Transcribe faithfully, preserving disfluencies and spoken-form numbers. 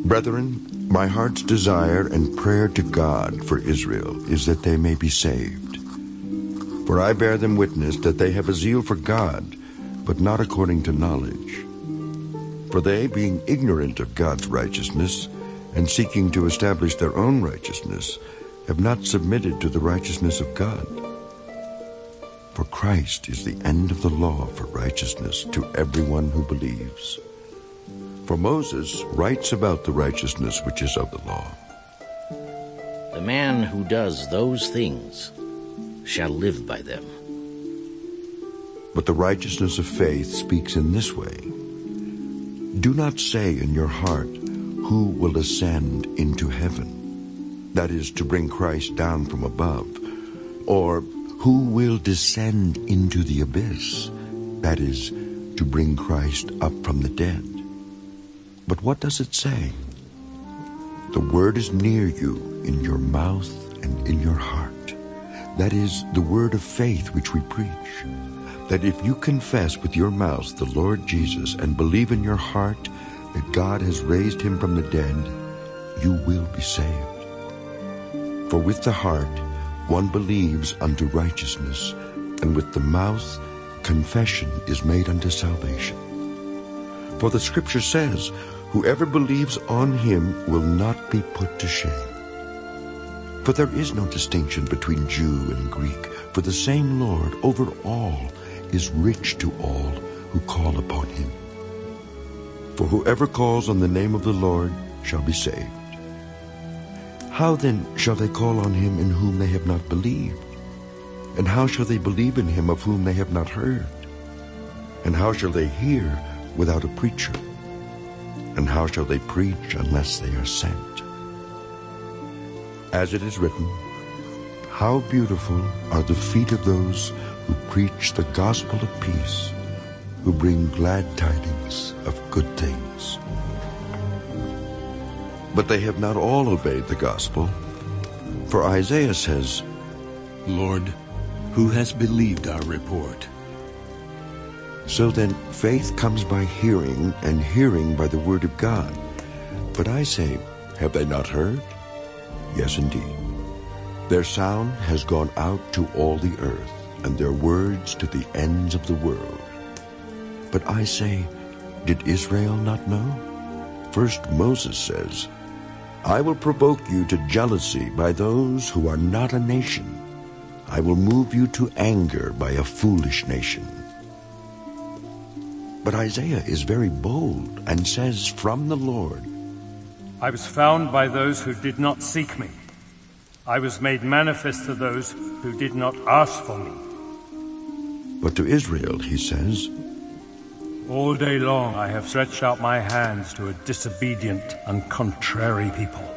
Brethren, my heart's desire and prayer to God for Israel is that they may be saved. For I bear them witness that they have a zeal for God, but not according to knowledge. For they, being ignorant of God's righteousness, and seeking to establish their own righteousness, have not submitted to the righteousness of God. For Christ is the end of the law for righteousness to everyone who believes. For Moses writes about the righteousness which is of the law. The man who does those things shall live by them. But the righteousness of faith speaks in this way. Do not say in your heart, who will ascend into heaven? That is, to bring Christ down from above. Or, who will descend into the abyss? That is, to bring Christ up from the dead. But what does it say? The word is near you, in your mouth and in your heart. That is, the word of faith which we preach. That if you confess with your mouth the Lord Jesus and believe in your heart that God has raised him from the dead, you will be saved. For with the heart one believes unto righteousness, and with the mouth confession is made unto salvation. For the Scripture says, whoever believes on him will not be put to shame. For there is no distinction between Jew and Greek, for the same Lord over all is rich to all who call upon him. For whoever calls on the name of the Lord shall be saved. How then shall they call on him in whom they have not believed? And how shall they believe in him of whom they have not heard? And how shall they hear without a preacher? And how shall they preach unless they are sent? As it is written, how beautiful are the feet of those who preach the gospel of peace, who bring glad tidings of good things. But they have not all obeyed the gospel. For Isaiah says, Lord, who has believed our report? So then faith comes by hearing, and hearing by the word of God. But I say, have they not heard? Yes, indeed. Their sound has gone out to all the earth, and their words to the ends of the world. But I say, did Israel not know? First Moses says, I will provoke you to jealousy by those who are not a nation. I will move you to anger by a foolish nation. But Isaiah is very bold and says from the Lord, I was found by those who did not seek me. I was made manifest to those who did not ask for me. But to Israel he says, all day long I have stretched out my hands to a disobedient and contrary people.